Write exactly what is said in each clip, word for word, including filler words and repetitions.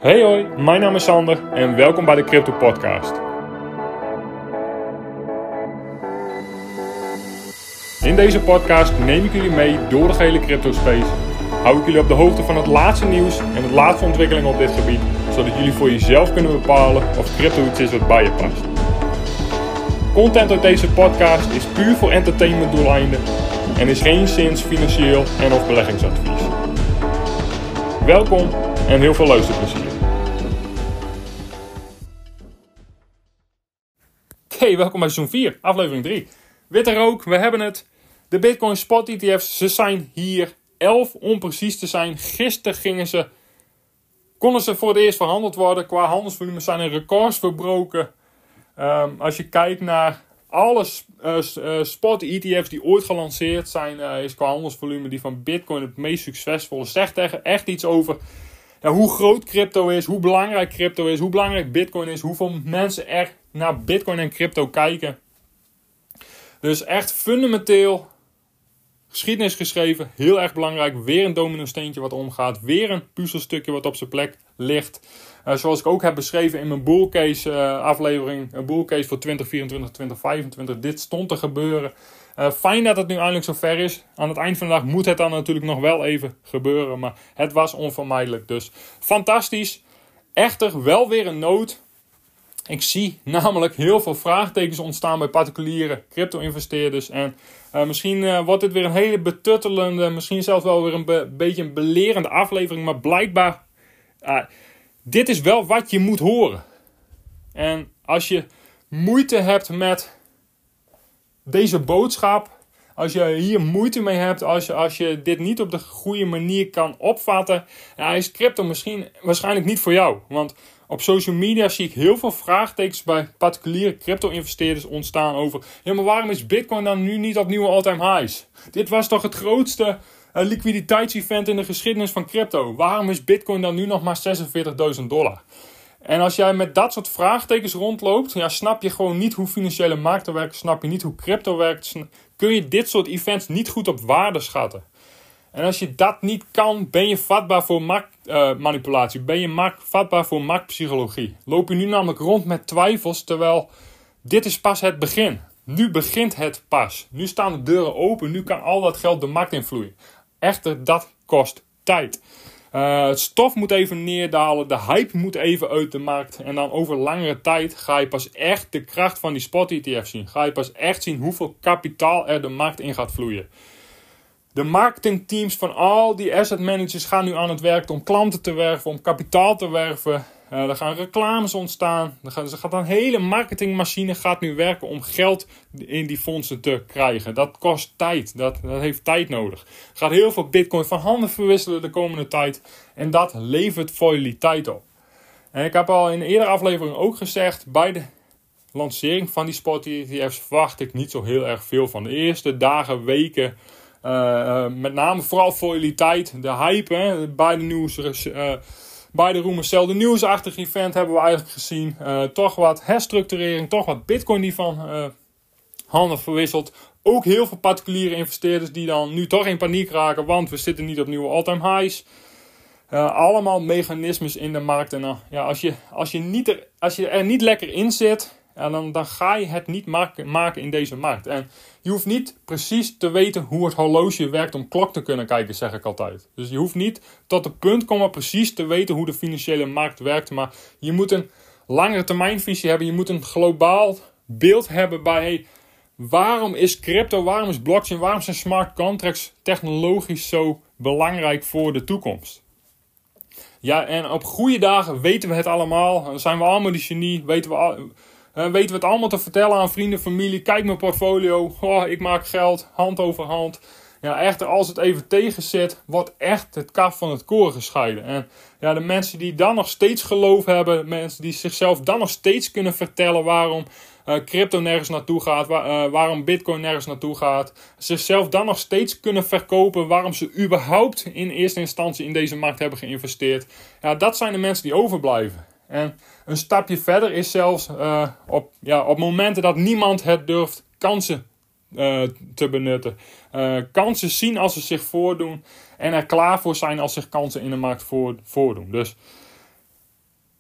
Hey hoi, mijn naam is Sander en welkom bij de Crypto Podcast. In deze podcast neem ik jullie mee door de gehele crypto space. Hou ik jullie op de hoogte van het laatste nieuws en de laatste ontwikkelingen op dit gebied, zodat jullie voor jezelf kunnen bepalen of crypto iets is wat bij je past. Content uit deze podcast is puur voor entertainment doeleinden en is geen zins financieel en of beleggingsadvies. Welkom en heel veel luisterplezier. Hey, welkom bij seizoen vier, aflevering drie. Witte rook, we hebben het. De Bitcoin Spot E T F's, ze zijn hier. elf om precies te zijn. Gisteren gingen ze, konden ze voor het eerst verhandeld worden. Qua handelsvolume zijn er records verbroken. Um, als je kijkt naar alle uh, uh, Spot E T F's die ooit gelanceerd zijn, uh, is qua handelsvolume die van Bitcoin het meest succesvolle. Zegt echt iets over ja, hoe groot crypto is, hoe belangrijk crypto is, hoe belangrijk Bitcoin is, hoeveel mensen er naar Bitcoin en crypto kijken. Dus echt fundamenteel geschiedenis geschreven, heel erg belangrijk. Weer een domino-steentje wat omgaat, weer een puzzelstukje wat op zijn plek ligt. Uh, zoals ik ook heb beschreven in mijn bullcase uh, aflevering, een bullcase voor twintig vierentwintig, twintig vijfentwintig. Dit stond te gebeuren. Uh, fijn dat het nu eindelijk zover is. Aan het eind van de dag moet het dan natuurlijk nog wel even gebeuren, maar het was onvermijdelijk. Dus fantastisch. Echter wel weer een nood. Ik zie namelijk heel veel vraagtekens ontstaan bij particuliere crypto-investeerders. En uh, misschien uh, wordt dit weer een hele betuttelende, misschien zelfs wel weer een be- beetje een belerende aflevering. Maar blijkbaar, uh, dit is wel wat je moet horen. En als je moeite hebt met deze boodschap, als je hier moeite mee hebt, als je, als je dit niet op de goede manier kan opvatten, ja, is crypto misschien waarschijnlijk niet voor jou. Want op social media zie ik heel veel vraagtekens bij particuliere crypto-investeerders ontstaan over, ja, maar waarom is Bitcoin dan nu niet op nieuwe all-time highs? Dit was toch het grootste uh, liquiditeitsevent in de geschiedenis van crypto. Waarom is Bitcoin dan nu nog maar zesenveertigduizend dollar? En als jij met dat soort vraagtekens rondloopt, ja, snap je gewoon niet hoe financiële markten werken, snap je niet hoe crypto werkt, kun je dit soort events niet goed op waarde schatten. En als je dat niet kan, ben je vatbaar voor marktmanipulatie, uh, ben je markt, vatbaar voor marktpsychologie. Loop je nu namelijk rond met twijfels, terwijl dit is pas het begin. Nu begint het pas. Nu staan de deuren open, nu kan al dat geld de markt invloeien. Echter, dat kost tijd. Uh, het stof moet even neerdalen, de hype moet even uit de markt. En dan over langere tijd ga je pas echt de kracht van die Spot E T F zien. Ga je pas echt zien hoeveel kapitaal er de markt in gaat vloeien. De marketingteams van al die asset managers gaan nu aan het werk om klanten te werven, om kapitaal te werven. Uh, er gaan reclames ontstaan. Er gaat, er gaat een hele marketingmachine gaat nu werken om geld in die fondsen te krijgen. Dat kost tijd. Dat, dat heeft tijd nodig. Er gaat heel veel Bitcoin van handen verwisselen de komende tijd. En dat levert volatiliteit op. En ik heb al in een eerdere aflevering ook gezegd, bij de lancering van die Spot E T F's verwacht ik niet zo heel erg veel van. De eerste dagen, weken, uh, uh, met name vooral volatiliteit, de hype, hè, bij de nieuws. Uh, Bij de rumors, hetzelfde nieuwsachtig event hebben we eigenlijk gezien. Uh, toch wat herstructurering, toch wat Bitcoin die van uh, handen verwisselt. Ook heel veel particuliere investeerders die dan nu toch in paniek raken, want we zitten niet op nieuwe all-time highs. Uh, allemaal mechanismes in de markt. En uh, ja, als, je, als, je niet er, als je er niet lekker in zit, ja, dan, dan ga je het niet maken, maken in deze markt. En je hoeft niet precies te weten hoe het horloge werkt om klok te kunnen kijken, zeg ik altijd. Dus je hoeft niet tot het punt komen precies te weten hoe de financiële markt werkt. Maar je moet een langere termijnvisie hebben. Je moet een globaal beeld hebben bij, hey, waarom is crypto, waarom is blockchain, waarom zijn smart contracts technologisch zo belangrijk voor de toekomst? Ja, en op goede dagen weten we het allemaal. Dan zijn we allemaal die genie, weten we al... Uh, weten we het allemaal te vertellen aan vrienden, familie. Kijk mijn portfolio. Oh, ik maak geld. Hand over hand. Ja, echter als het even tegen zit, wordt echt het kaf van het koren gescheiden. En ja, de mensen die dan nog steeds geloof hebben. Mensen die zichzelf dan nog steeds kunnen vertellen waarom uh, crypto nergens naartoe gaat. Waar, uh, waarom Bitcoin nergens naartoe gaat. Zichzelf dan nog steeds kunnen verkopen waarom ze überhaupt in eerste instantie in deze markt hebben geïnvesteerd. Ja, dat zijn de mensen die overblijven. En een stapje verder is zelfs uh, op, ja, op momenten dat niemand het durft kansen uh, te benutten. Uh, kansen zien als ze zich voordoen en er klaar voor zijn als zich kansen in de markt voor, voordoen. Dus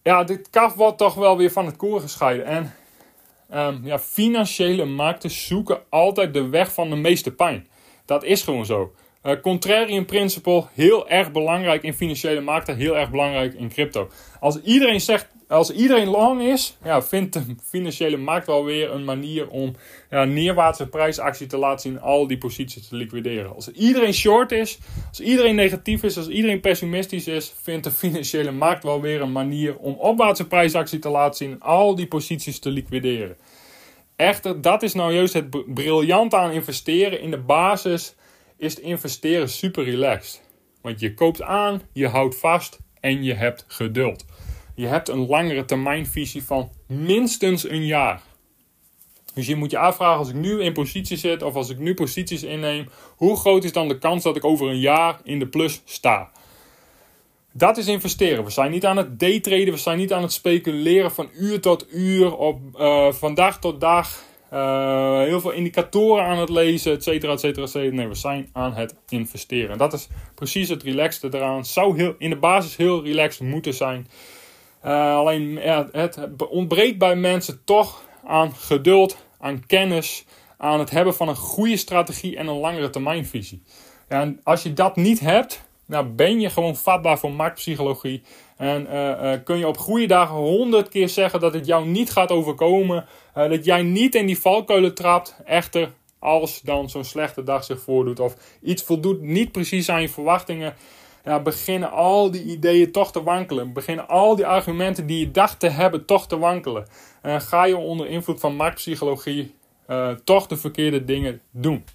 ja, dit kaf wordt toch wel weer van het koren gescheiden. En um, ja, financiële markten zoeken altijd de weg van de meeste pijn. Dat is gewoon zo. Uh, contrarian principle, heel erg belangrijk in financiële markten, heel erg belangrijk in crypto. Als iedereen zegt, als iedereen long is, ja, vindt de financiële markt wel weer een manier om ja, neerwaartse prijsactie te laten zien, al die posities te liquideren. Als iedereen short is, als iedereen negatief is, als iedereen pessimistisch is, vindt de financiële markt wel weer een manier om opwaartse prijsactie te laten zien, al die posities te liquideren. Echter, dat is nou juist het briljante aan investeren. In de basis is het investeren super relaxed. Want je koopt aan, je houdt vast en je hebt geduld. Je hebt een langere termijnvisie van minstens een jaar. Dus je moet je afvragen, als ik nu in positie zit of als ik nu posities inneem, hoe groot is dan de kans dat ik over een jaar in de plus sta? Dat is investeren. We zijn niet aan het daytraden, we zijn niet aan het speculeren van uur tot uur, op, uh, van dag tot dag. Uh, heel veel indicatoren aan het lezen, et cetera, et cetera, et cetera. Nee, we zijn aan het investeren. En dat is precies het relaxte eraan. Het zou heel, in de basis heel relaxed moeten zijn. Uh, alleen ja, het ontbreekt bij mensen toch aan geduld, aan kennis, aan het hebben van een goede strategie en een langere termijnvisie. Ja, en als je dat niet hebt, nou ben je gewoon vatbaar voor marktpsychologie. En uh, uh, kun je op goede dagen honderd keer zeggen dat het jou niet gaat overkomen. Uh, dat jij niet in die valkuilen trapt. Echter, als dan zo'n slechte dag zich voordoet of iets voldoet niet precies aan je verwachtingen, ja, beginnen al die ideeën toch te wankelen. Beginnen al die argumenten die je dacht te hebben toch te wankelen. En ga je onder invloed van marktpsychologie uh, toch de verkeerde dingen doen.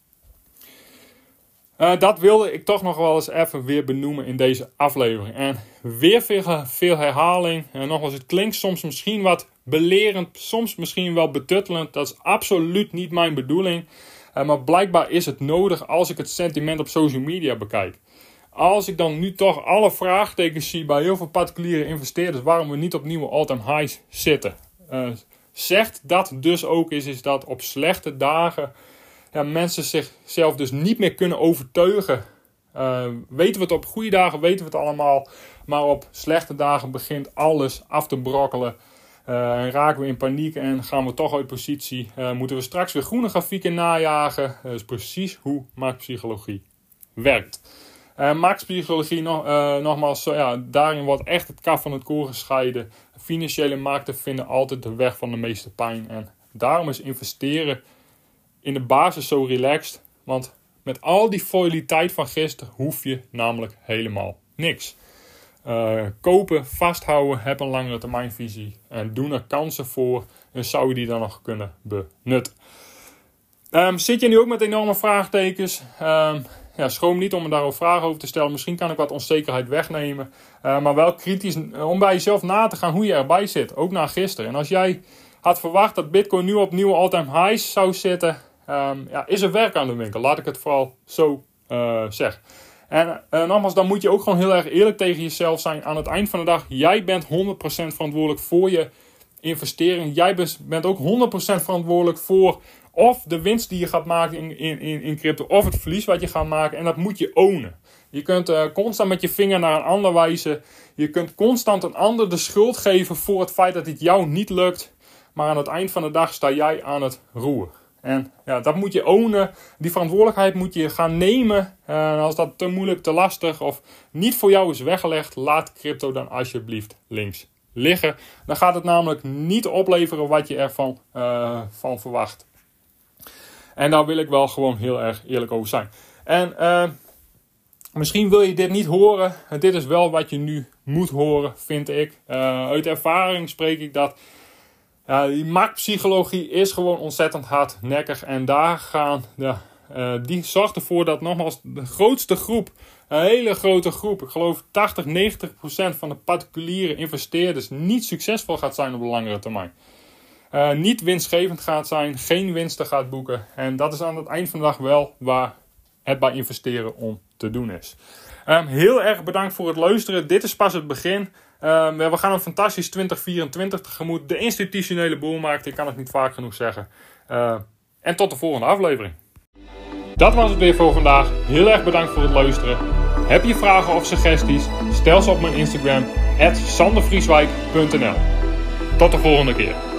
Uh, dat wilde ik toch nog wel eens even weer benoemen in deze aflevering. En weer veel, veel herhaling. En nogmaals, het klinkt soms misschien wat belerend, soms misschien wel betuttelend. Dat is absoluut niet mijn bedoeling. Uh, maar blijkbaar is het nodig als ik het sentiment op social media bekijk. Als ik dan nu toch alle vraagtekens zie bij heel veel particuliere investeerders waarom we niet op nieuwe all-time highs zitten. Uh, zegt dat dus ook is, is dat op slechte dagen ja, mensen zichzelf dus niet meer kunnen overtuigen. Uh, weten we het op goede dagen, weten we het allemaal. Maar op slechte dagen begint alles af te brokkelen. Uh, en raken we in paniek en gaan we toch uit positie. Uh, moeten we straks weer groene grafieken najagen. Dat is precies hoe marktpsychologie werkt. Uh, marktpsychologie, nog, uh, nogmaals, so, ja, daarin wordt echt het kaf van het koren gescheiden. Financiële markten vinden altijd de weg van de meeste pijn. En daarom is investeren in de basis zo relaxed. Want met al die volatiliteit van gisteren hoef je namelijk helemaal niks. Uh, kopen, vasthouden, heb een langere termijnvisie. En doen er kansen voor. En zou je die dan nog kunnen benutten. Um, zit je nu ook met enorme vraagtekens? Um, ja, schroom niet om me daarover vragen over te stellen. Misschien kan ik wat onzekerheid wegnemen. Uh, maar wel kritisch om bij jezelf na te gaan hoe je erbij zit. Ook na gisteren. En als jij had verwacht dat Bitcoin nu op nieuwe all-time highs zou zitten, Um, ja, is er werk aan de winkel. Laat ik het vooral zo uh, zeggen. En uh, nogmaals, dan moet je ook gewoon heel erg eerlijk tegen jezelf zijn. Aan het eind van de dag, jij bent honderd procent verantwoordelijk voor je investering. Jij bent ook honderd procent verantwoordelijk voor of de winst die je gaat maken in, in, in, in crypto, of het verlies wat je gaat maken. En dat moet je ownen. Je kunt uh, constant met je vinger naar een ander wijzen. Je kunt constant een ander de schuld geven voor het feit dat het jou niet lukt. Maar aan het eind van de dag sta jij aan het roer. En ja, dat moet je ownen. Die verantwoordelijkheid moet je gaan nemen. En als dat te moeilijk, te lastig of niet voor jou is weggelegd, laat crypto dan alsjeblieft links liggen. Dan gaat het namelijk niet opleveren wat je ervan uh, van verwacht. En daar wil ik wel gewoon heel erg eerlijk over zijn. En uh, misschien wil je dit niet horen. Dit is wel wat je nu moet horen, vind ik. Uh, uit ervaring spreek ik dat. Ja, die marktpsychologie is gewoon ontzettend hardnekkig. En daar gaan, ja, uh, die zorgt ervoor dat nogmaals de grootste groep, een hele grote groep, ik geloof tachtig, negentig procent van de particuliere investeerders niet succesvol gaat zijn op de langere termijn. Uh, niet winstgevend gaat zijn, geen winsten gaat boeken. En dat is aan het eind van de dag wel waar het bij investeren om te doen is. Um, heel erg bedankt voor het luisteren. Dit is pas het begin. Um, we gaan een fantastisch twintig vierentwintig tegemoet. De institutionele boelmarkt, ik kan het niet vaak genoeg zeggen. Uh, en tot de volgende aflevering. Dat was het weer voor vandaag. Heel erg bedankt voor het luisteren. Heb je vragen of suggesties? Stel ze op mijn Instagram. at sandervrieswijk punt n l. Tot de volgende keer.